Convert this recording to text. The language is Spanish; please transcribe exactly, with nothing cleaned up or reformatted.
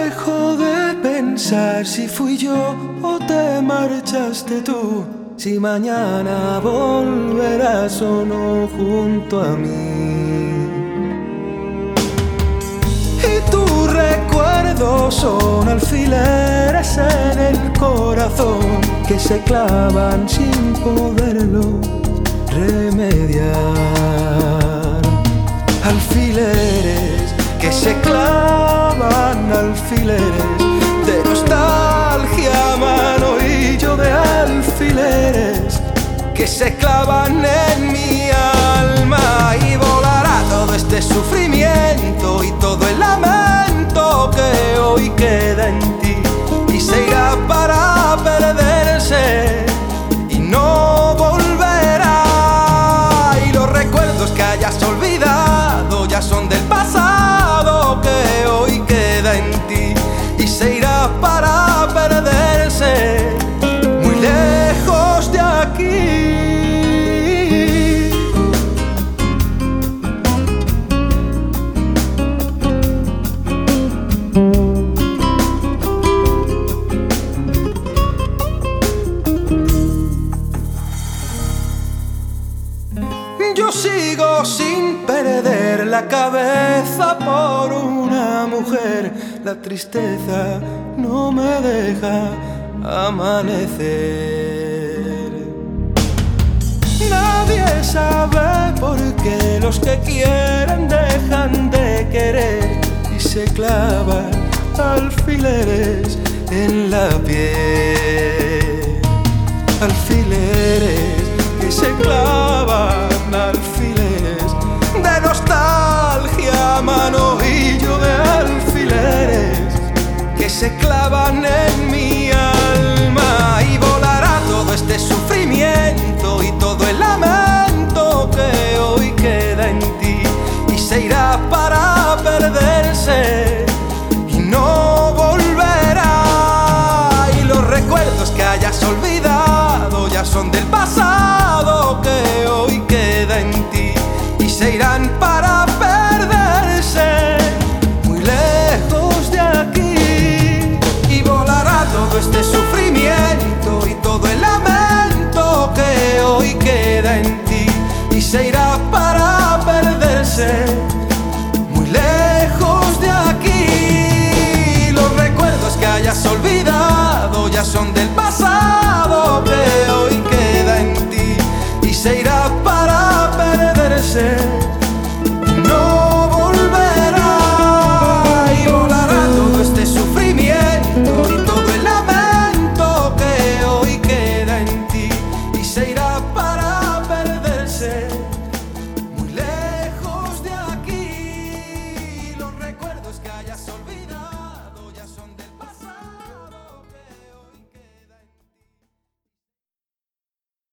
dejo de pensar si fui yo o te marchaste tú, si mañana volverás o no junto a mí. Y tus recuerdos son alfileres en el corazón que se clavan sin poderlo remediar. Alfileres que se clavan, alfileres de nostalgia, manojillo de alfileres que se clavan en mi alma. Y volará todo este sufrimiento y todo el lamento que hoy queda en ti, y se irá para perderse y no volverá. Y los recuerdos que hayas olvidado ya son del pasado que hoy queda en ti, y se irá para perderse muy lejos de aquí. Yo sigo sin perder la cabeza por una mujer. La tristeza no me deja amanecer. Nadie sabe por qué los que quieren dejan de querer, y se clavan alfileres en la piel. Alfileres que se clavan, alfileres de nostalgia, manojillo de alfileres que se clavan en mi alma. Y volará todo este sufrimiento y todo el lamento que hoy queda en ti, y se irá para perderse